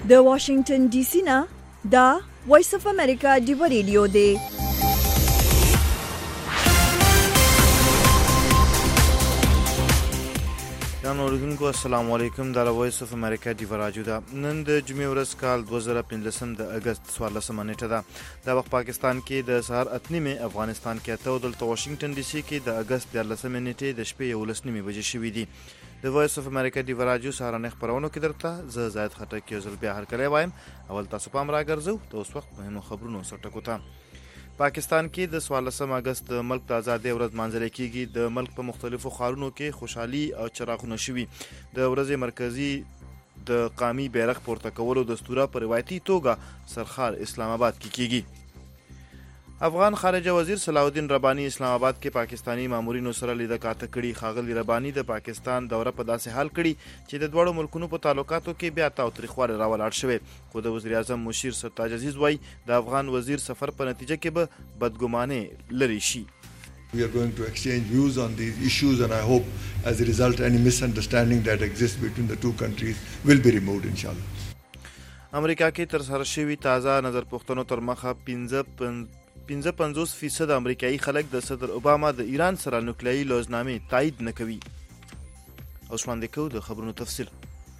د واشنگټن ډي سي نه دا وایس اف امریکا دیو ریډیو دی. اوریدونکو السلام علیکم. دا وایس اف امریکا دیو راډیو ده. نن د جمعې ورځ کال 2015 د اگست 14 نیټه ده. د وخت پاکستان کې د سهار 8:30 افغانستان کې ته د واشنگټن ډي سي کې د اگست 14 نیټه د شپې 11:30 بجې شوې دي. د وایس اف امریکا دیو راډیو سهارنه خبرونه کې درته زه زاید خټک یو ځل بیا هر کله وایم. اول تاسو پام راګرځو د اوس وخت مهمو خبرونو سره ټکوته. پاکستان کې د 14 اگست د ملک د ازادۍ ورځ مانځل کېږي. د ملک په مختلفو ښارونو کې خوشحالي او چراغونه شوي. د ورځې مرکزی د قومي بیرغ پورته کولو دستور په روایتي توګه سرخار اسلام آباد کې کېږي. افغان خارجه وزیر صلاح الدین ربانی اسلام آباد کې پاکستانی مامورینو سره لیدل کاته کړي. ښاغلي ربانی د پاکستان دوره په داسې حال کړي چې د دوړو ملکونو په تعلقاتو کې بیا تاوتریخوالی راولاړ شوی. خو د وزیر اعظم مشیر سرتاج عزیز وایي د افغان وزیر سفر په نتیجه کې به بدګماني لري شي. We are going to exchange views on these issues and I hope as a result any misunderstanding that exists between the two countries will be removed inshallah. امریکا کې تر سره شوي تازه نظر پوښتنو تر مخه 55% امریکایي خلک د صدر اوباما د ایران سره نوکلیایي لوزنامې تایید نه کوي. او شواندې کوو د خبرونو تفصیل.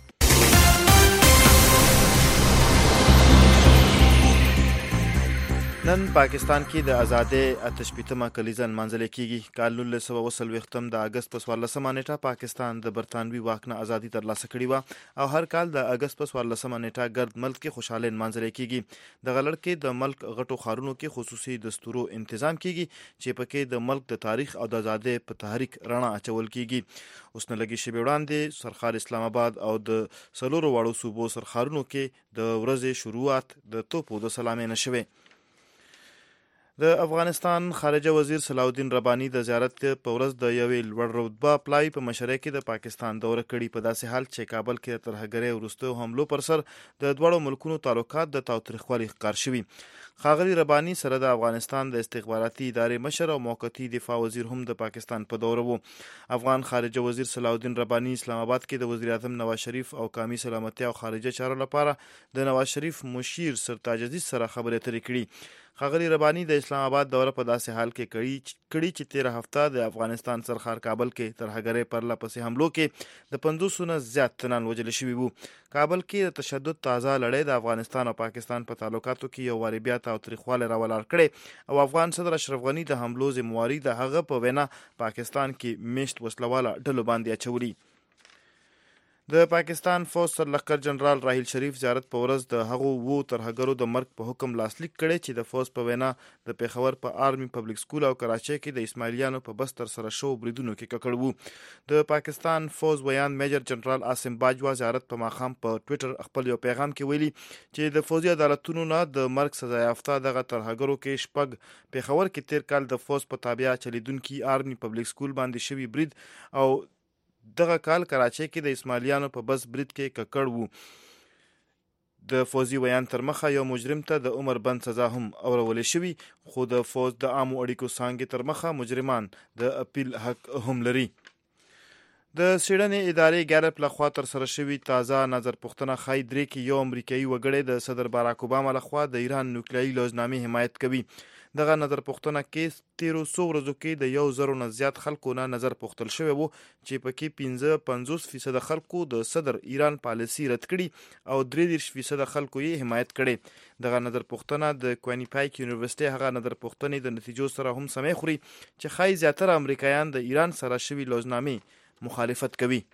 نن پاکستان کې د ازادۍ 88مه کلیزه نمانځل کېږي. کال 1940 د اگست په 14 نیټه پاکستان د برطانوي واک نه ازادي ترلاسه کړې وه او هر کال د اگست په 14 نیټه ګرد ملک کې خوشاله نمانځل کېږي. د غلړ کې د ملک غټو ښارونو کې خصوصي دستورو تنظیم کېږي چې پکې د ملک د تاریخ او د ازادۍ په تحریک رڼا اچول کېږي. اوس نه لګي شپې وړاندې سرخار اسلام آباد او د څلورو واړو صوبو سرخارونو کې د ورځې شروعات د توپو د سلامۍ نه شوې. د افغانستان خارجه وزیر صلاح الدین ربانی د زیارت په ورځ د یوې لوړ رتبه پلای په مشرۍ کې د پاکستان دوره کړي. په داسې حال چې کابل کې ترهګرۍ وروستیو حملو پر سر د دواړو ملکونو تعلقات د تاوتریخوالي ښکار شوي. ښاغلي ربانی سره د افغانستان د استخباراتي ادارې مشر او موقتي دفاع وزیر هم د پاکستان په دوره وو. افغان خارجه وزیر صلاح الدین ربانی اسلام آباد کې د وزیر اعظم نواز شریف او قومي سلامتي او خارجه چارو لپاره د نواز شریف مشیر سرتاج عزیز سره خبرې اترې کړي. ښاغلي ربانی د اسلام آباد دوره په داسې حال کې کړي چې 13 هفته د افغانستان سرخار کابل کې ترهګرۍ پرله پسې حملو کې د 500 نه زیات تنان وژل شوي وو. کابل کې د تشدد تازه لړۍ د افغانستان او پاکستان په تعلقاتو کې یو وارې بیا تاوتریخوالی راولاړ کړی او افغان صدر اشرف غني د حملو ذمواري د هغه په وینا پاکستان کې میشت وسلواله ډلو باندې اچولي. د پاکستان فوج سرلښکر جنرال راحیل شریف زیارت په ورځ د هغو وو ترهګرو د مرګ په حکم لاسلیک کړی چې د فوج په وینا د پیښور په آرمي پبلک سکول او کراچۍ کې د اسماعیلیانو په بس تر سره شو بریدونو کې ککړ وو. د پاکستان فوج ویان میجر جنرال عاصم باجوا زیارت په ماښام په ټویټر خپل یو پیغام کې ویلي چې د فوجي عدالتونو نه د مرګ سزا یافته دغه ترهګرو کې شپږ پیښور کې تیر کال د فوج په تابع چلیدونکي آرمي پبلک سکول باندې شوي برید او دغه کال کراچۍ کې د اسماعیلیانو په بس برید کې ککړ وو. د فوجي ویان تر مخه یو مجرم ته د عمر بند سزا هم اورولې شوي خو د فوج د عامو اړیکو څانګې تر مخه مجرمان د اپیل حق هم لري. د څېړنې ادارې ګیلپ لخوا تر سره شوي تازه نظر پوښتنه ښایي درې کې یو امریکایي وګړی د صدر باراک اوباما لخوا د ایران نوکلیایي لوزنامې حمایت کوي. دغه نظر پوښتنه کې 1300 ورځو کې د 1000 نه زیات خلکو نه نظر پوښتل شوی وو چې پکې 55% خلکو د صدر ایران پالیسي رد کړي او 33% خلکو یې حمایت کړي. دغه نظر پوښتنه د کوینیپایک یونیورسيټي هغه نظر پوښتنې د نتیجو سره هم سمې خوري چې ښایي زیاتره امریکایان د ایران سره شوي لوزنامې مخالفت کوي.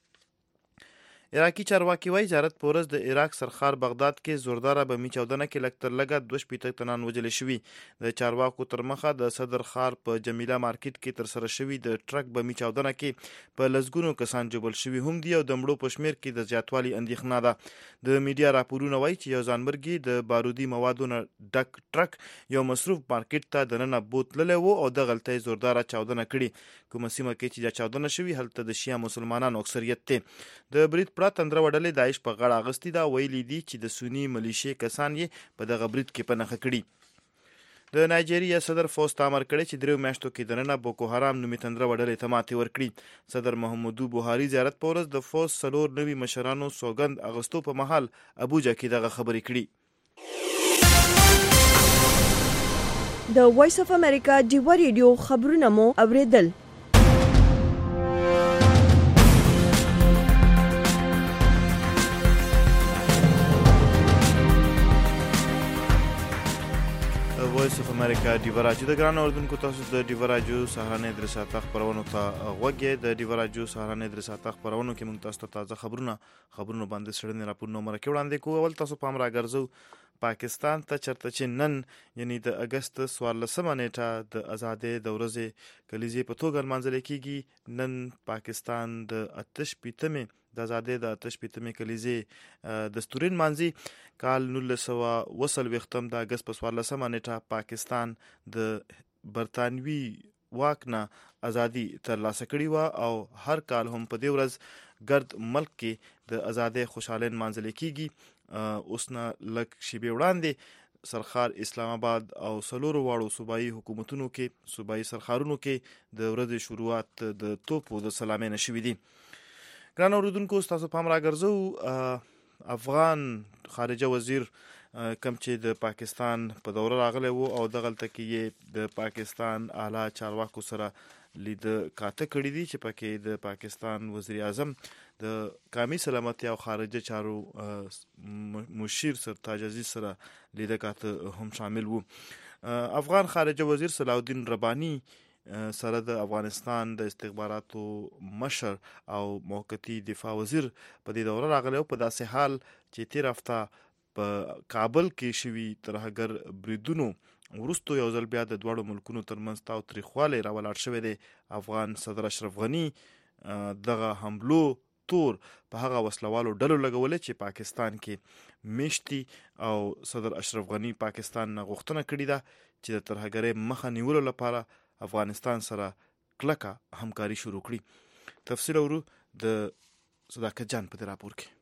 عراقي چارواکي وایي زیارت په ورځ د عراق سرخار بغداد کې زورداره بمي چاودنه کې لږ تر لږه 2 تنان وژل شوي. د چارواکو تر مخه د صدر ښار په جمیله مارکیټ کې تر سره شوي د ټرک بمي چاودنه کې په لسګونو کسان ژوبل شوي هم دي او د مړو په شمېر کې د زیاتوالي اندېښنه ده. د میډیا راپورونه وایي چې یو ځانمرګي د بارودي موادو نه ډک ټرک یو مصروف مارکیټ ته دننه بوتللی و او دغلته یې زورداره چاودنه کړې. کومه سیمه کې چې دا چاودنه شوي هلته د شیعه مسلمانانو اکثریت دی. د برید پرته تندره وډلې داعش په غاړه اغستې ده. ویلي دي چې د سني ملیشې کسان یې په دغه برید کې په نښه کړي. د نایجیریا صدر فوز امر کړی چې 3 میاشتو کې دننه بوکو حرام نومي تندره وډلې ته ماتې ورکړي. صدر محمدو بوهاري زیارت په ورځ د فوز 4 نوي مشرانو سوګند اغوستو په مهال ابوجا کې دغه خبرې کړي. د وایس اف امریکا ډیوا ریډیو خبرونه مو اوریدل. وایس اف امریکا ډیوا راډیو د ګران اوردونکو تاسو د ډیوا راډیو سهارنۍ درې ساعته خبرونو ته غوږی. د ډیوا راډیو سهارنۍ درې ساعته خبرونو کې موږ تاسو ته تازه خبرونه باندې سړنې راپورونه مرکه وړاندې کوو. اول تاسو پام راګرځو پاکستان ته چرته چې نن یعنی د اگست 14 نیټه د آزادۍ د ورځې کلیزې په توګه لمانځل کیږي. نن پاکستان د 88مې د آزادۍ د 88مې کلیزې دستورین مانځي. کال 1940 د اگست په 14 نیټه پاکستان د برطانوي واک نه ازادي ترلاسه کړې و او هر کال هم په دې ورځ ګرد ملک کې د آزادۍ خوشاله مانځل کیږي. اوس نه لږ شیبې وړاندې سرخار اسلام آباد او سلورو واړو صوبایي حکومتونو کې صوبایي سرخارونو کې د ورځې شروعات د توپو د سلامۍ نشوي دي. ګران اوردونکو تاسو پام راګرځو افغان خارجه وزیر کم چې د پاکستان په دوره راغلی وو او دغلته کې یې د پاکستان اعلی چارواکو سره لید کاته کړی دي چې پکې د پاکستان وزیر اعظم د قومي سلامتیا او خارجه چارو مشیر سرتاج عزیز سره لید کاته هم شامل وو. افغان خارجه وزیر صلاح الدین ربانی سره د افغانستان د استخباراتو مشر او موقتی دفاع وزیر په دې دوره راغلی او په داسې حال چې تیر هفته په کابل کې شوي ترهګر بریدونو وروسته یو ځل بیا د دواړو ملکونو ترمنځ تاوتریخوالی راولاړ شوی دی. افغان صدر اشرف غني دغه حملو تور په هغه وسلوالو ډلو لګولې چې پاکستان کې میشتي او صدر اشرف غني پاکستان نه غوښتنه کړې ده چې د ترهګرۍ مخه نیولو لپاره افغانستان سره کلکه همکاري شروع کړي. تفصیل اورو د صداقت جان په راپور کې.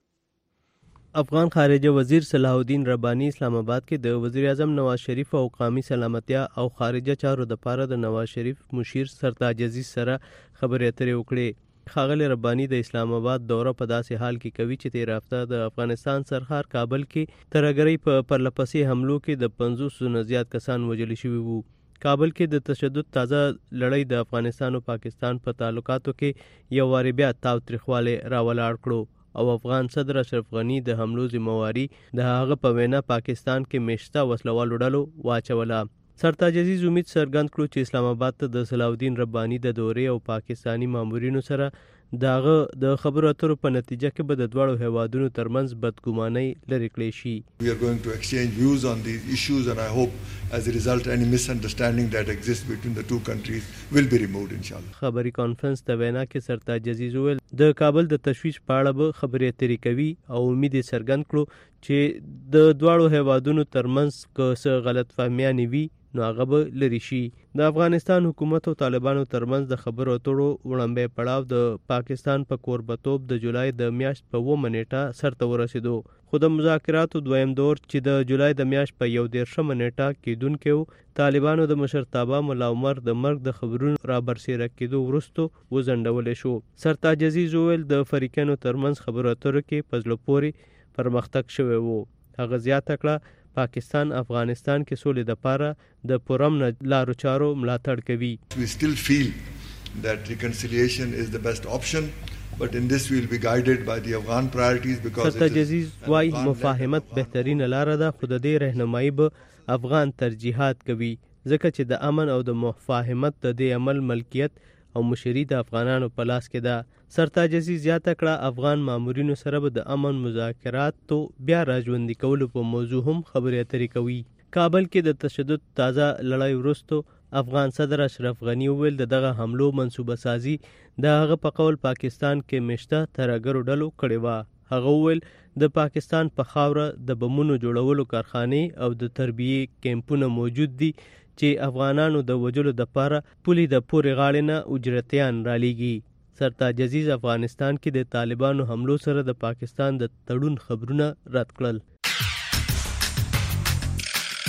افغان خارجه وزیر صلاح الدین ربانی اسلام آباد کې د وزیر اعظم نواز شریف او قومي سلامتیا او خارجه چارو د پاره د نواز شریف مشیر سرتاج عزیز سره خبرې اترې وکړې. ښاغلی ربانی د اسلام آباد دوره په داسې حال کې کوي چې تیر هفته د افغانستان سرحد کابل کې ترهګرۍ په پرلپسې حملو کې د 500 نه زیات کسان وژل شوي وو. کابل کې د تشدد تازه لړۍ د افغانستان او پاکستان په تعلقاتو کې یو وارې بیا تاوتریخوالی راولاړ کړو او افغان صدر اشرف غني د حملو ذمہواری د هغه په وینا پاکستان کې میشته وسلوالو ډلو واچوله. سرتاج عزیز امید څرګند کړو چې اسلام آباد ته د صلاح الدین ربانی د دورې او پاکستانی مامورینو سره داغه د خبرو اترو په نتیجه کې به د دواړو هیوادونو ترمنځ بدګمانۍ لرې کړې شي. We are going to exchange views on these issues and I hope as a result any misunderstanding that exists between the two countries will be removed inshallah. خبري کانفرنس د وینا کې سرتاج عزیز ویل د کابل د تشویش په اړه به خبرې اترې کوي او امید څرګند کړو چې د دواړو هیوادونو ترمنځ که څه غلط فهمیانې وي نو هغه به لرې شي. د افغانستان حکومت او طالبانو ترمنځ د خبرو اترو وړاندې پړاو د پاکستان په کوربتوب د جولای د میاشت په 9 نیټه سرته ورسېدو خو د مذاکراتو دویم دور چې د جولای د میاشت په 11 نیټه کېدونکی و طالبانو د مشرتابه ملا عمر د مرګ د خبرونو را برسېره کېدو وروسته وځنډولی شو. سرتاج عزیز وویل د فریقینو ترمنځ خبرو اترو کې په زړه پورې پرمختګ شوی و. هغه زیاته کړه پاکستان افغانستان کې سولې دپاره د پرامن لارو چارو ملاتړ کوي. We still feel that reconciliation is the best option but in this we will be guided by the Afghan priorities because سرتاج عزیز وايي مفاهمت بهترینه لار ده خو د دې رهنمایي به افغان ترجیحات کوي ځکه چې د امن او د مفاهمت د دې عمل ملکیت او مشري د افغانانو په لاس کې ده. سرتاج عزیز زیاته کړه افغان مامورینو سره به د امن مذاکراتو بیا راژوندي کولو په موضوع هم خبرې اترې کوي. کابل کې د تشدد تازه لړۍ وروسته افغان صدر اشرف غني وویل دغه حملو منصوبه سازي د هغه په قول پاکستان کې مشته ترهګرو ډلو کړې وه. هغه وویل د پاکستان په خاوره د بمونو جوړولو کارخانې او د تربیې کیمپونه موجود دي چې افغانانو د وجلو دپاره پولې د پورې غاړې نه اجرتیان رالیږي. سرتاج عزیز افغانستان کې د طالبانو حملو سره د پاکستان د تړون خبرونه رد کړل.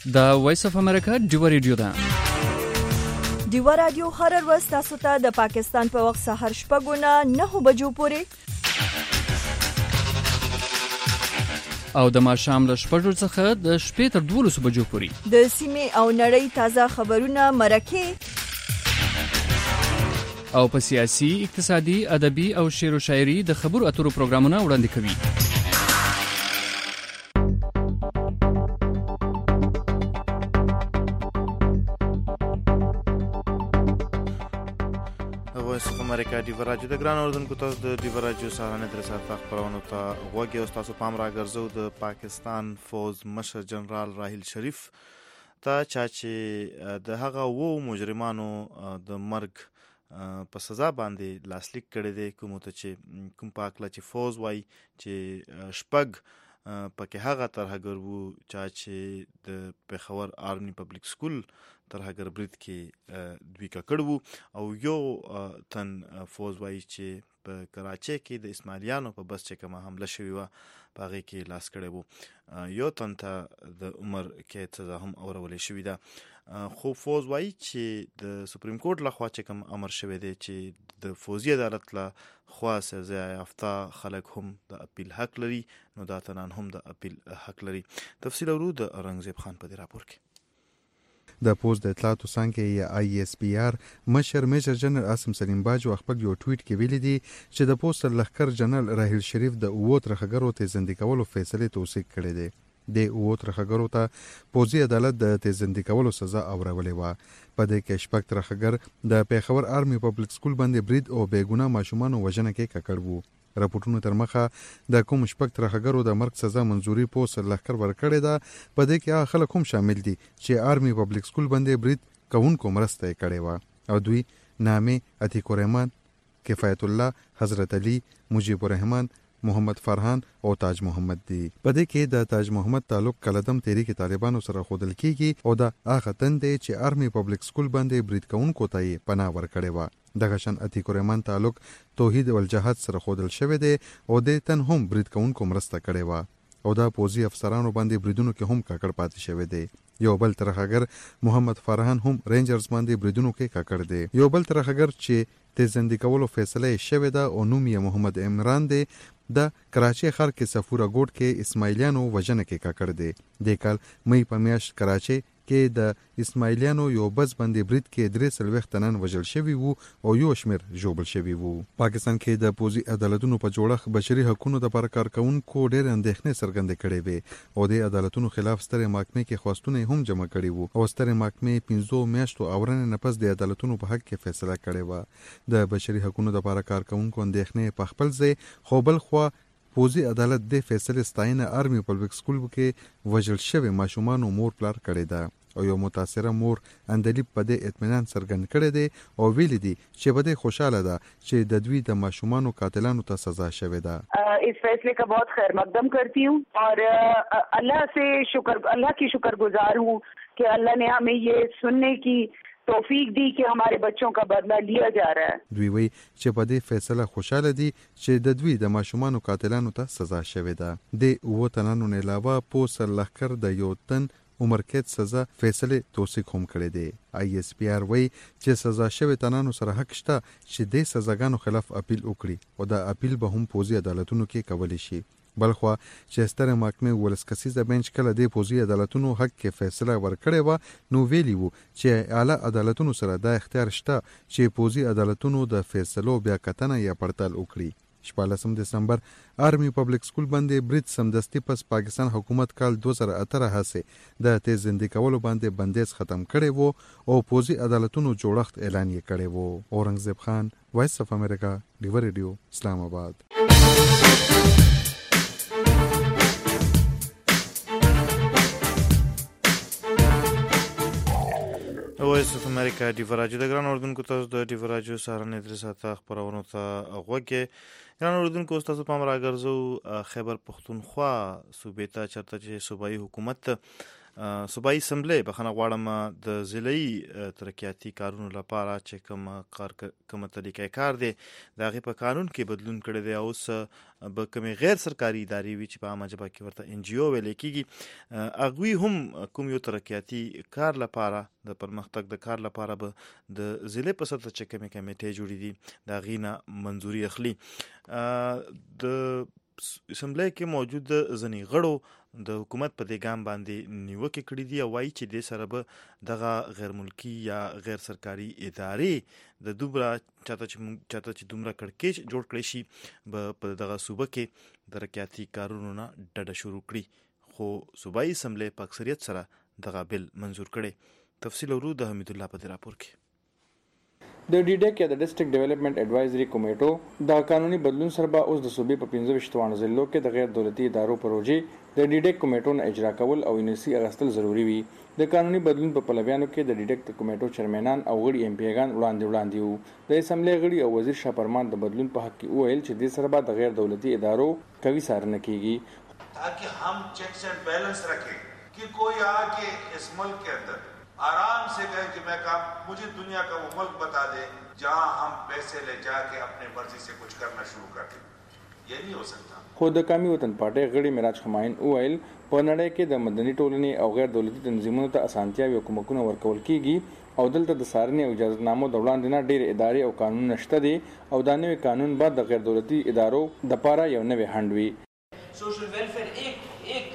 د وایس اف امریکا ډیو ریډیو ده. ډیو رادیو هر ورځ تاسو ته د پاکستان په وخت سحر 6:09 بجو پورې او د ماښام له 6 څخه د 12 تر 12 بجو پورې د سیمې او نړۍ تازه خبرونه مرکه او په سیاسي، اقتصادي، ادبي او شعر و شاعري د خبرو اترو پروګرامونه وړاندې کوي. وایس اف امریکا ډیو رادیو د ګران اوردونکو تاسو د ډیو رادیو سارانه در سره خبرونه ته غوږی او تاسو پام راګرځو د پاکستان فوج مشر جنرال راحیل شریف ته چې د هغه وو مجرمانو د مرګ په سزا باندې لاسلیک کړی دی، کوم ته چې کوم پاکله چې فوج وای چې شپږ پکې هغه ترهګر وو چې د پیښور آرمي پبلک سکول ترهګر برید کې دوی کړو او یو تن فوج وای چې په کراچۍ کې د اسماعیلیانو په بس چې کومه حمله شوې و پاغه کې لاس کړی وو، یو تن ته د عمر کې سزا هم اورولې شوې ده. خو فوج وای چې د سپریم کورټ لخوا چې کوم امر شوی دی چې د فوزي عدالت له خوا سزا یافته خلک هم د اپیل حق لري، نو دا تنان هم د اپیل حق لري. تفصیل ورو د اورنګزیب خان په دې راپور کې. د پوز د اطلاعاتو څنګه یا آی اس پی آر مشر میجر جنرال عاصم سلیم باج خپل یو ټویټ کې ویلي دي چې د پوز لخر جنرال راحیل شریف د اوت رخګرو ته زندګي کولو فیصله توثیق کړې ده. د اوت رخګرو ته پوزي عدالت د تزندي کولو سزا اورولې و. په دې کې شپږ رخګر د پیښور آرمي پبلک سکول باندې برید او بیګونه ماشومان وژنه کې ککړ وو. راپورټونو تر مخه د کوم شپږ رخګرو د مرګ سزا منزوري پوس لخر ورکړې ده. په دې کې خلک هم شامل دي چې آرمي پبلک سکول باندې برید کوونکو مرسته کړې و او دوی نامه عتیق الرحمن، کفایت الله، حضرت علي، مجيب الرحمن، محمد فرحان او تاج محمد دي. په دې کې د تاج محمد تعلق کلدم تحریک طالبانو سره خودل کیږي او د هغه تن دی چې آرمي پبلک سکول باندې برید کوونکو ته پناه ورکړې و. دغه شان عتیق الرحمن تعلق توحید والجهاد سره خودل شوی دی او د تن هم برید کوونکو مرسته کړې و او دا پوزي افسرانو باندې بریدونو کې هم ککړ پاتې شوی دی. یو بل ترخګر محمد فرحان هم رینجرز باندې بریدونو کې ککړ دی. یو بل ترخګر چې تزندي کولو فیصله شوی ده او نوم یې محمد عمران دی، د کراچۍ ښار کې سفوره ګوټ کې اسماعیلیانو وژنه کې ککړ دی. د کال مې په میاشت کراچۍ کې د اسماعیلیانو یو بس باندې برید کې 43 تنان وژل شوي وو او یو شمیر ژوبل شوي وو. پاکستان کې د پوزي عدالتونو په جوړښت بشري حقوقو لپاره کارکونکو ډېر اندېښنې څرګندې کړې وې او د عدالتونو خلاف ستر محکمې کې خواستونه هم جمع کړي وو او ستر محکمې 15 میاشتو اورنې نه پس د عدالتونو په حق کې فیصله کړې و. د بشري حقوقو لپاره کارکونکو اندېښنې په خپل ځای، خو بل خوا پوزي عدالت د فیصله ستاینه آرمي پبلک سکول کې وژل شوی ماشومان مور پلار کړی ده او یو متاثره مور اندلیب په دې اطمینان څرګند کړی دی او ویلي دي چې په دې خوشاله ده چې د دوی د ماشومانو قاتلانو ته سزا شوې ده. इस फैसले का बहुत खैर मकदम करती हूँ और अल्लाह की शुक्रगुजार हूँ कि अल्लाह ने हमें ये सुनने की توفیق دی कि हमारे बच्चों का बदला लिया जा रहा है. دوی وی چې په دې فیصله خوشاله دي چې د دوی د ماشومانو قاتلانو ته سزا شوې ده. د اوه تنانو نه علاوه پوس لخر د یو تن عمر قید سزا فیصله توثیق هم کړی دی. آی اس پی آر وی چې سزا شوی تنانو سره حق شته چې د سزاګانو خلاف اپیل وکړي او د اپیل به هم پوزي عدالتونو کې کولی شي. بلخوا چې ستر محکمې ولسکسیزه بنچ کله د پوزي عدالتونو حق کې فیصله ورکړې و نو ویلی وو چې اعلی عدالتونو سره دا اختیار شته چې پوزي عدالتونو د فیصلو بیا کتنه یا پړتال وکړي. 14 دسمبر آرمي پبلک سکول باندې برید سمدستي پس پاکستان حکومت کال 2018 هڅه د تزندي کولو باندې بندیز ختم کړي وو او پوزي عدالتونو جوړښت اعلان یې کړي وو. اورنګزیب خان، وایس اف امریکا، ډیو ریډیو، اسلام آباد. وایس اف امریکا ډیو رادیو د ګران اردوونکو تاسو د ډیو رادیو سهارنې درې ساعته خبرونو ته غوږی. ګران اردوونکو تاسو پام راګرځو خیبر پختونخوا صوبې ته چرته چې صوبایي حکومت صوبایي اسمبلی بخنه غواړم د ضلعي ترقیاتي کارونو لپاره چې کومه طریقه کار دی د هغې په قانون کې بدلون کړی دی. اوس به کومې غیر سرکاري ادارې وي چې په عامه ژبه کې ورته NGO ویلی کېږي، هغوی هم کوم یو ترقیاتي کار لپاره د پرمختګ د کار لپاره به د ضلع په سطحه چې کومې کمیټې جوړې دي د هغې نه منظوري اخلي. د اسمبلی کې موجود ځینې غړو د حکومت په دې ګام باندې نیوکې کړي دي او وایي چې دې سره به دغه غیر ملکي یا غیر سرکاري ادارې د دومره چاته چې دومره کړکېچ جوړ کړی شي به په دغه صوبه کې ترقیاتي کارونو نه ډډه شروع کړي. خو صوبایي اسمبلی په اکثریت سره دغه بل منظور کړی. تفصیل ورو د حمید الله په دې راپور کې. د ډیډک یا د ډیسټریکټ ډیولپمنٹ ایڈوایزري کمیټو د قانوني بدلون سره به اوس د صوبې په 15 ضلعو کې د غیر دولتي ادارو پروژې د ډیډک کمیټو نه اجرا کول او یونیسي اغستل ضروری وي. د قانوني بدلون په پلویانو کې د ډیډک کمیټو چیرمنان او غړي MP ګان وړاندې وو. د اسمبلی غړي او وزیر شاه فرمان د بدلون په حق کې وویل چې د سره به د غیر دولتي ادارو قوي څارنه کیږي تاکہ ہم چیکس اینڈ بیلنس رکھیں کہ کوئی آ کے اس ملک کے اندر آرام سے کہے کہ میں کام مجھے دنیا کا وہ ملک بتا دے جہاں ہم پیسے لے جا کے اپنے مرضی سے کچھ کرنا شروع کر دیں. یہ نہیں ہو سکتا. خو د قومي وطن پارټۍ غړي معراج خماین وویل په نړۍ کې د مدني ټولنې او غیر دولتي تنظیمونو ته اسانتیاوې او کومکونه ورکول کیږي او دلته د څارنې او اجازهنامو د وړاندې نه ډېرې ادارې او قانون نشته دي او دا نوی قانون بعد د غیر دولتي ادارو د پاره یو نوی هند وي. سوشل ویلفیئر ایک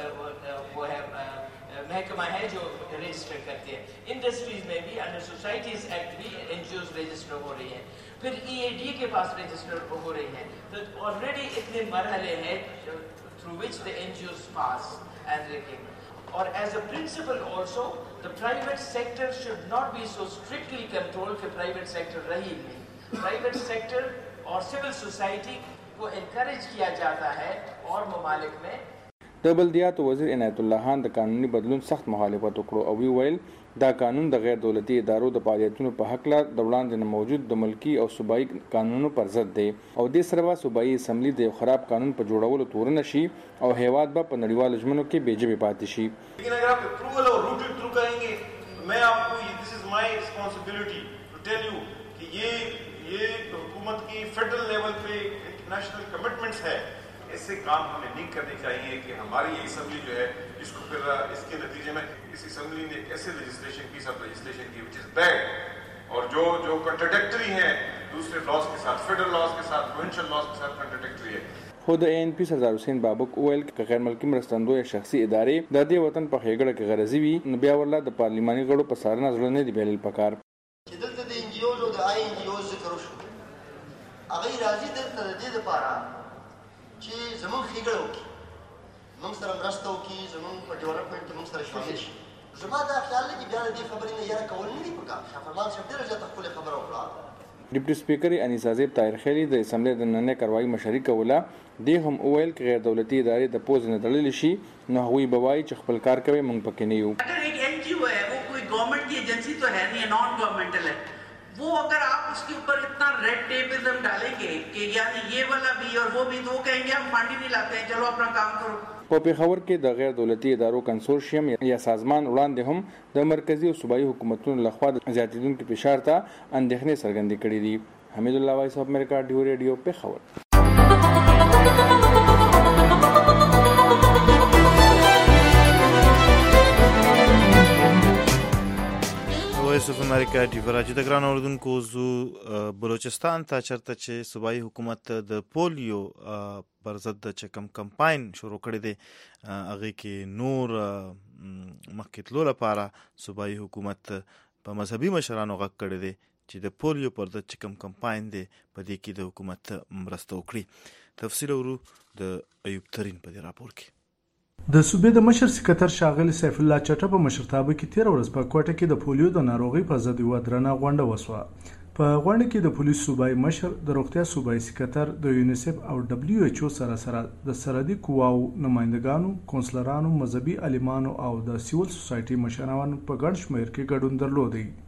وہ ہے محکمہ ہے جو رجسٹر کرتے ہیں. انڈسٹریز میں بھی انڈر سوسائٹیز ایکٹ بھی NGOs رجسٹر ہو رہی ہیں. پھر EAD کے پاس رجسٹر ہو رہی ہیں. تو آلریڈی اتنے مرحلے ہیں through which the NGOs pass and ranking. اور as a principle also the private sector should not be so strictly controlled کہ private sector رہی نہیں. private sector اور civil society کو encourage کیا جاتا ہے اور ممالک میں. د بلدیاتو وزیر عنایت الله خان د قانوني بدلون سخت مخالفت وکړو او ویل دا قانون د غیر دولتي ادارو د فعالیتونو په حق لا د وړاندې موجود د ملکی او صوبایي قانونونو پر ضد دی او د سره صوبایي اسمبلی د خراب قانون په جوړولو تور نه شي او هیواد به په نړیوالو ژمنو کې بیجبه پاتې شي. لیکن اگر آپ اپروول اور روٹڈ تھرو کریں گے تو میں آپ کو دس از مائی ریسپانسبلٹی ٹو ٹیل یو کہ یہ حکومت کی فیڈرل لیول پہ نیشنل کمٹمنٹس ہے. اس سے کام ہمیں نہیں کرنے چاہیے کہ ہماری اسمبلی جو ہے اس کو پھر اس کے نتیجے میں اس اسمبلی نے ایسے لیجسلیشن پیس آف لیجسلیشن کی وچ از بیڈ اور جو کنٹراڈکٹری ہیں دوسرے لاز کے ساتھ فیڈرل لاز کے ساتھ پروونشل لاز کے ساتھ کنٹراڈکٹری ہے. خو د ANP سردار حسین بابک ویل ک غیر ملکی مرستندوی شخصي ادارې د دې وطن په خېګړه کې غرضی وي نو بیا ورله د پارلیماني غړو په سارنه ځل نه دی بیل پکار. چې دلته د NGOs او د INGOs ذکر وشو هغه راځي دلته د دې لپاره چې زمون خېګړه وکړي موږ سره مرسته وکړي زمون په ډیولپمنټ کې موږ سره شامل شي. زما دا خیال دی چې بیا د دې خبرې نه یاره کول نه دي پکار. شاه فرمان صاحب ډېره زیاته خپله خبره وکړه. ډیپټي سپیکر انیسا زیب طاهر خیلی د اسمبلی د نننۍ کاروایي مشري کوله. دی هم وویل چې غیر دولتي ادارې د پوز نه تړلی شي نو هغوی به وایي چې خپل کار کوي موږ پکې نه یو. اگر ایک NGO ہے وہ کوئی گورنمنٹ کی ایجنسی تو ہے نہیں, نان گورنمنٹل ہے, وہ اگر آپ اس کے اوپر اتنا ریڈ ٹیپزم ڈالیں گے کہ یعنی یہ والا بھی اور وہ بھی تو وہ کہیں گے ہم فنڈ ہی نہیں لاتے ہیں, چلو اپنا کام کرو. په پېښور کې د غیر دولتي ادارو کنسورشیم یا سازمان وړاندې هم د مرکزی او صوبایي حکومتونو لخوا د زیاتېدونکو فشار ته اندېښنې څرګندې کړې دي. حمید الله وایس اف امریکا ډیو ریډیو پېښور. وایس اف امریکا ډیو راځي د ګران اوردونکو زو بلوچستان ته چرته چې صوبایي حکومت د پولیو پر ضد د چکم کمپاین شروع کړی دی هغه کې نور مخکې تلو لپاره صوبایي حکومت په مذهبي مشرانو غږ کړی دی چې د پولیو پر ضد چکم کمپاین دی په دې کې د حکومت مرسته وکړي. تفصیل ورو د ایوب ترین په دې راپور کې. د صوبې د مشر سکرټر ښاغلي سیف الله چټه په مشرتابه کې 13 ورځې په کوټه کې د پولیو د ناروغۍ په ضد یوه درنه غونډه وسوه. په غونډه کې د پولیس صوبایي مشر د روغتیا صوبایي سکرټر د یونیسف او WHO سره د سرحدي قواو نمائندګانو کونسلرانو مذهبي عالمانو او د سیول سوسایټي مشرانو په ګڼ شمېر کې ګډون درلودی.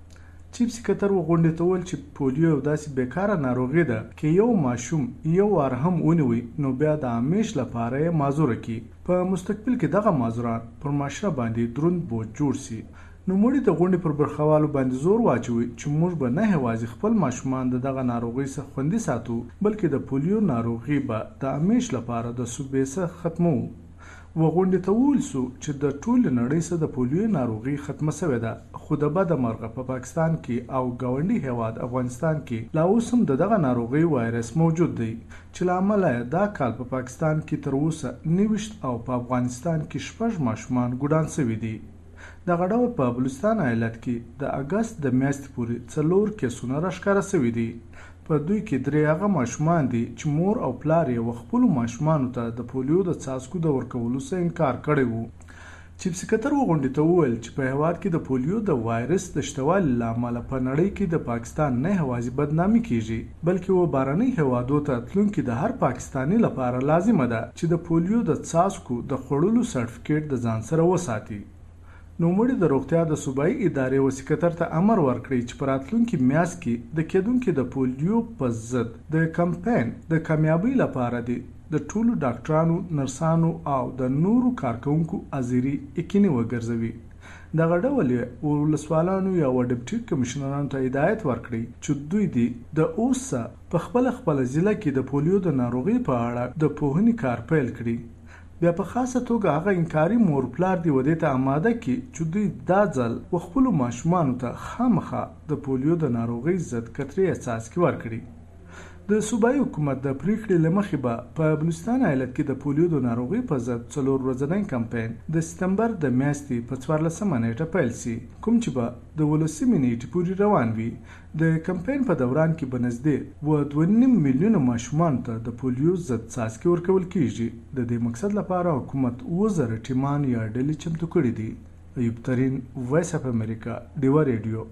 چیف سکرټر وغونډې ته وویل چې پولیو یو داسې بیکاره ناروغي ده چې یو ماشوم یو وار هم ونیوي نو بیا د همیش لپاره یې معذوره کړي. په مستقبل کې دغه معذوران پر معاشره باندې دروند بوج جوړ سي. نوموړي د غونډې پر برخوالو باندې زور واچوي چې موږ به نه یوازې خپل ماشومان د دغه ناروغۍ څخه خوندي ساتو بلکې د پولیو ناروغي به د همیش لپاره د صوبې څخه ختمو. وغونډې ته وویل سو چې د ټول نړۍ څخه د پولیو ناروغي ختمه شوې ده خو د بده مرغه په پاکستان کې او ګاونډي هیواد افغانستان کې لا اوس هم دغه ناروغي وایرس موجود دی چې لامل یې دا کال په پاکستان کې تر اوسه 29 او په افغانستان کې 6 ماشومان ګډان شوي دي. دغه ډول په بلوچستان ایالت کې د اگست د میاشتې پورې 4 کیسونه راښکاره شوي دي. په دوی کې 3 هغه ماشومان دي چې مور او پلار یې خپلو ماشومانو ته د پولیو د څاڅکو د ورکولو څخه انکار کړی وو. چیف سکرټر وغونډې ته وویل چې په هیواد کې د پولیو د وایرس د شتوالي له امله په نړۍ کې د پاکستان نه یوازې بدنامي کیږي بلکې و بهرنۍ هیوادو ته تلونکي د هر پاکستاني لپاره لازمه ده چې د پولیو د څاڅکو د خوړلو سرټیفیکیټ د ځان سره وساتي. نوموړي د روغتیا د صوبایي ادارې و سکرټر ته امر ورکړی چې په راتلونکي میاشت کې د کېدونکي د پولیو په ضد د کمپاین د کامیابۍ لپاره د ټولو ډاکټرانو، نرسانو او د نورو کارکونکو حاضري یقیني وګرځوي. دغه ډول ولسوالانو یا ډیپټي کمشنرانو ته هدایت ورکړي چې دوی د اوسه په خپل ضلع کې د پولیو د ناروغي په اړه د پوهنې کار پیل کړي. بیا په خاصه توګه هغه انکاري مور پلار دی ودې ته آماده کی چې دوی دا ځل خپل ماشومانو ته خامخا د پولیو د ناروغۍ ضد کترې احساس کی ورکړي. د صوبایي حکومت د پریکړې لمخې به په بلوچستان ایالت کې د پولیو د ناروغۍ په ضد 4 ورځنی کمپاین د سپتمبر د میاشتې په 14 نیټه پیل شي کوم چې به د ولسمې نیټې پورې روان وي. د کمپاین په دوران کې به نږدې 2.5 میلیونه ماشومان ته د پولیو ضد څاڅکي ورکول کیږي. د دې مقصد لپاره حکومت 2000 ټیمان یا ډلې چمتو کړي دي. ایوب ترین، وایس اف امریکا، ډیوا ریډیو،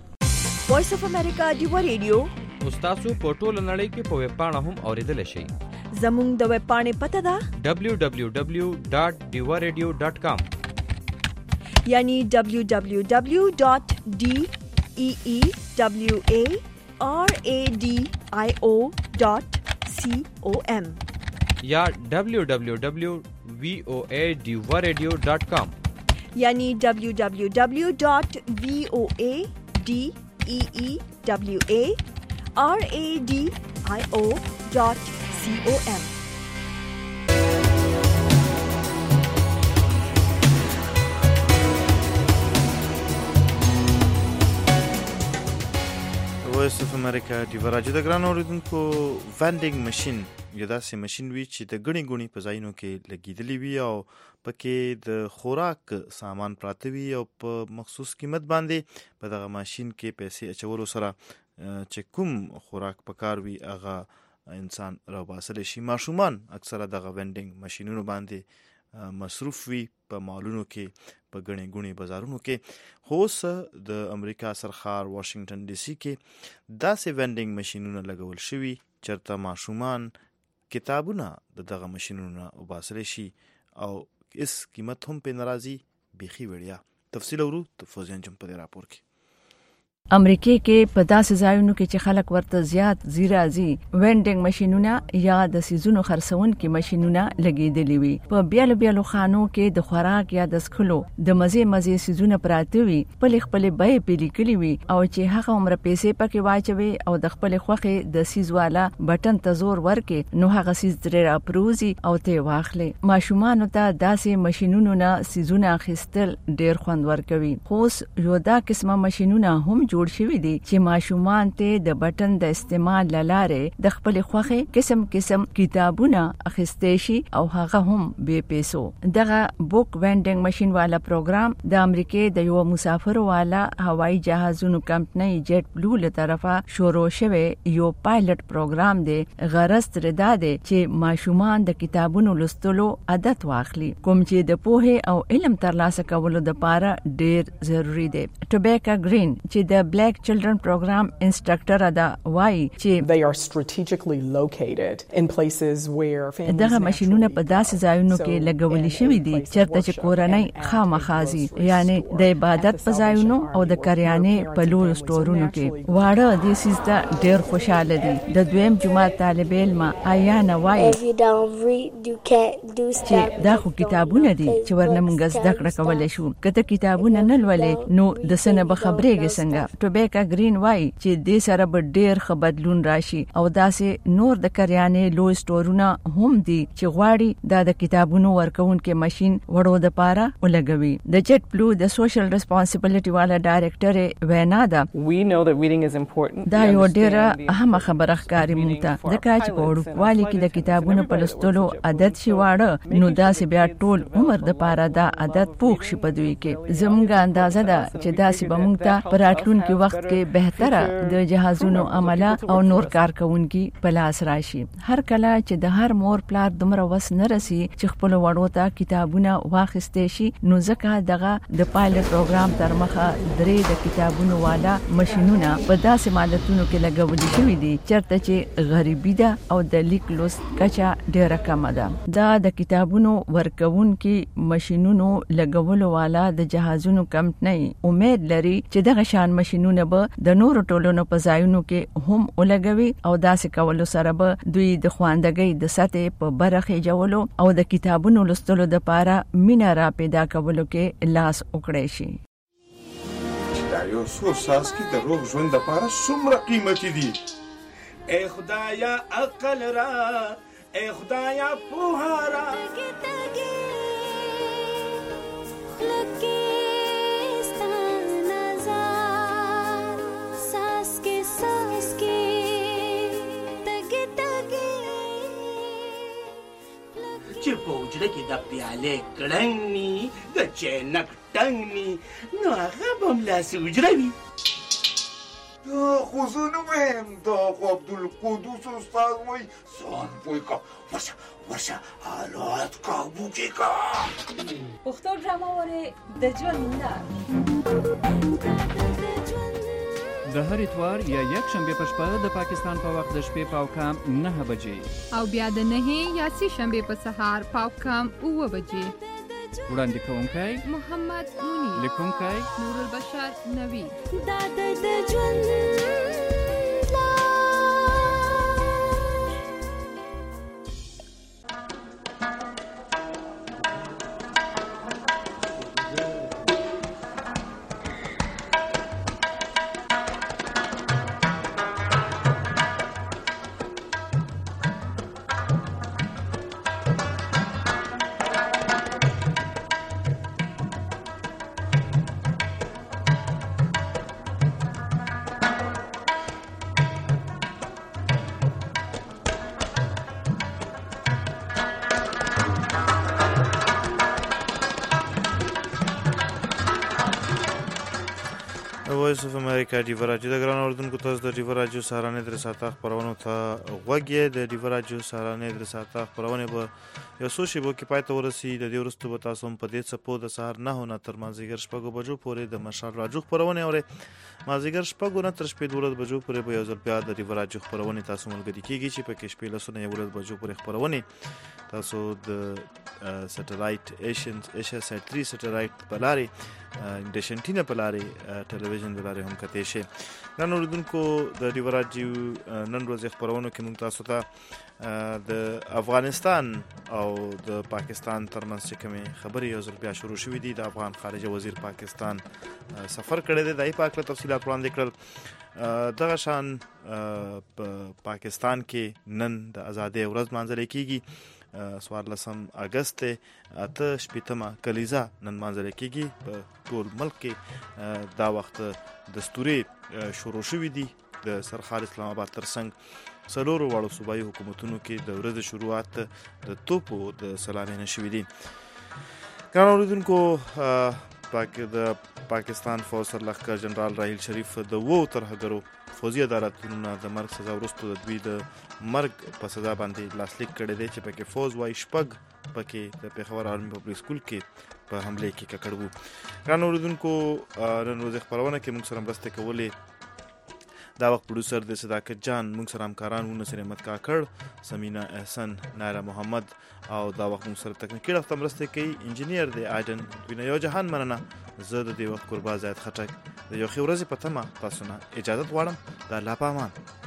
کوټ. وایس اف امریکا ډیوا ریډیو تاسو په ټوله نړۍ کې په ویب پاڼه هم اوریدل شئ. زموږ د ویب پاڼې پته ده www.diwaradio.com یعنی www.deewaradio.com یا www.voadiwaradio.com یعنی www.voadiwaradio.com. وایس اف امریکا ډیوا راډیو د ګران اوریدونکو وینډینګ ماشين یو داسې ماشين وی چې د غړي غړي په ځایونو کې لګیدلی وي او پکې د خوراک سامان پراته وي او په مخصوص قیمت باندې په دغه ماشين کې پیسې اچولو سره چې کوم خوراک پکار وي هغه انسان راوباسل شي. ماشومان اکثره دغه وینډینګ ماشينونو باندې مصروف وي په مالونو کې په غني غني بازارونو کې. هوس د امریکا سرخار واشنگټن ډي سي کې داسې وینډینګ ماشينونه لګول شوي چرته ماشومان کتابونه دغه ماشينونه وباسل شي او اس قیمت هم په ناراضي بيخي وړیا. تفصیل ورو تفوزین جم په راپور کې. امریکای کې په داسې ځایونو کې چې خلک ورته زیات زیرازي وینډینګ ماشينونه یا د سيزونو خرڅون کې ماشينونه لګیدلې وي. په بیلو خانو کې د خوراک یا د سکلو د مزه سيزونه پراته وي په خپل بای پیلیکلي وي او چې هغه عمر پیسې پکې واچوي او د خپل خوخه د سيز والا بٹن ته زور ورکې نو هغه سيز ترې راپروزي او ته واخلې. ماشومان ته داسې ماشينونو نه سيزونه اخیستل ډېر خوند ورکوي. خو یو دا قسمه ماشينونه هم جوړ شوی دي چې ماشومان ته د بٹن د استعمال لاره د خپل خوخه قسم کتابونه اخیستې شي او هغه هم بے پیسو. دغه بوک وینډینګ ماشين والا پروګرام د امریکای د یو مسافر والا هوایي جهازونو کمپنۍ جیټ بلو له طرفه شروع شوی یو پایلټ پروګرام دی. غرض تر دا دی چې ماشومان د کتابونو لوستلو عادت واخلي کوم چې د پوهه او علم ترلاسه کولو لپاره ډیر ضروری دی. ټوبیکا گرین چې د د بلیک چلډرن پروګرام انسټرکټر ادا وایي چې they are strategically located in places where families دغه ماشينونه په داسې ځایونو کې لګولې شوې دي چېرته چې کورنۍ خامخازي یعنی د عبادت په ځایونو او د کریانې په لوی سټورونو کې واړه د سیسته ډېر خوشاله دي د دویم جماعت طالب علم آیانا وایي چې دا خو کتابونه دي چې ورنه موږ زده کړه کولای شو کته کتابونه نه لولې نو د سنه به خبرېږي څنګه ټوبیکا گرین وایي چې د سره به ډېر ښه بدلون راشي او داسې نور د کریانې لوی سټورونه هم دي چې غواړي د کتابونو ورکوونکې ماشين وړو د پاره ولګوي د جټ بلو د سوشل ریسپانسیبিলিټي والا ډایریکټر وینا ده we know that reading is important دا یو ډېر اهمه خبره ښکاري مونږ ته د کاچ په وړوکوالي کې د کتابونو په لوستلو عادت شي واړه نو داسې بیا ټول عمر د پاره دا عادت پوښ شي په دوی کې زموږ اندازه ده چې داسې به مونږ ته په راتلونکي وخت کې بهتره د جهازونو عمله او نور کارکونکي په لاس راشي هر کله چې د هر مور پلار دومره وس نه رسي چې خپل وړو ته کتابونه واخیستې شي نو ځکه دغه د پایلټ پروګرام تر مخه درې د کتابونو والا ماشينونه په داسې مالتونو کې لګولې شوې دي چېرته چې غریبي ده او د لیک لوست کچه ډېره کمه ده دا د کتابونو ورکوونکي ماشينونو لګولو والا د جهازونو کمپنۍ امید لري چې دغه شان ماشينونه به د نورو ټولنو په ځایونو کې هم ولګوي او داسې کولو سره به دوی د خواندګۍ د سطح په برخه جوړولو او د کتابونو لوستلو د پاره مینا را پیدا کولو کې لاس وکړي شي دا یو څو ساس کې د روغ ژوند لپاره څومره قیمتي دي اے خدایا عقل را اے خدایا پوهه را چې په وجره کې د پیالې کړنګ ني د چینک ټنګ ني نو هغه به ملاسې وجره وي دا خو زه نه ویم دا خو عبدالقدوس استاد وایي ځان پوه که ورشه حالات کابو کې که پښتو ډرامه وارې د ژوند لار د هر اتوار یا یک شنبه په شپه د پاکستان په وخت د شپې پاوکام 9 بجې او بیا د 9 یا 10 شنبه په سهار پاوکام 9 بجې وړاندې کوونکی محمد مونی لیکونکی نور البشر نوی دا د ژوند وایس اف امریکا ډیو راډیو د ګران اوردونکو تاسو د ډیو راډیو سهارنې درې ساعته خبرونه ته غوږی د ډیو راډیو سهارنې درې ساعته خبرونه به یو څو شیبو کې پای ته ورسي د دې وروسته به تاسو په دې څپو د سهار 9 تر مازیګر 6 بجو پورې د مشال راډیو خبرونه اوري مازیګر 6 تر 12 بجو پورې به یو ځل بیا د ډیو راډیو خبرونه تاسو ملګری کیږي چې په کې شپې لسونه یو ورځ بجو پورې خبرونه تاسو د سټلایټ ایشیا سټ 3 سټلایټ بلاري ډیشنټینا بلاري ټلویزیون بلاري هم کته شي نن اوردونکو د ډیو راډیو نن ورځ خبرونه کې موږ تاسو ته د افغانستان او د پاکستان ترمنځ چې کومه خبرې یو ځل بیا شروع شوې دي د افغان خارجه وزیر پاکستان سفر کړی دی دای په اړه تفصیلات وړاندې کړل دغه شان په پاکستان کې نن د ازادۍ ورځ مانځل کیږي 14 اگست اته شپږمه کلیزه نن مانځل کیږي په ټول ملک کې دا وخت دستوري شروع شوې دي د سرحال اسلام آباد ترڅنګ څلورو واړو صوبایي حکومتونو کې د ورځې شروعات د توپو د سلامي نشوي دي ګران اوریدونکو د پاکستان فوج سرلښکر جنرال راحیل شریف د 2 ترهګرو فوزي عدالتونو د مرګ سزا وروسته د دوی د مرګ په سزا باندې لاسلیک کړی دی چې پکې فوز وای شپږ پکې د پیښور آرمي پبلک سکول کې په حمله کې ککړ وو. ګرانو اوریدونکو نن ورځ خبرونه کې موږ سره مرسته کولې دا وخت پروډوسر د صداقت جان، موږ سره همکاران وو نصیر احمد کاکړ، سمینا احسن، نایره محمد او دا وخت موږ سره تکنیکی ډول مرسته کوي انجینیر دی آیدن. دوی نه یو جهان مننه. زه د دې وخت قربا زید خټک د یو ښه ورځې په تمه تاسو نه اجازه غواړم. د الله په امان.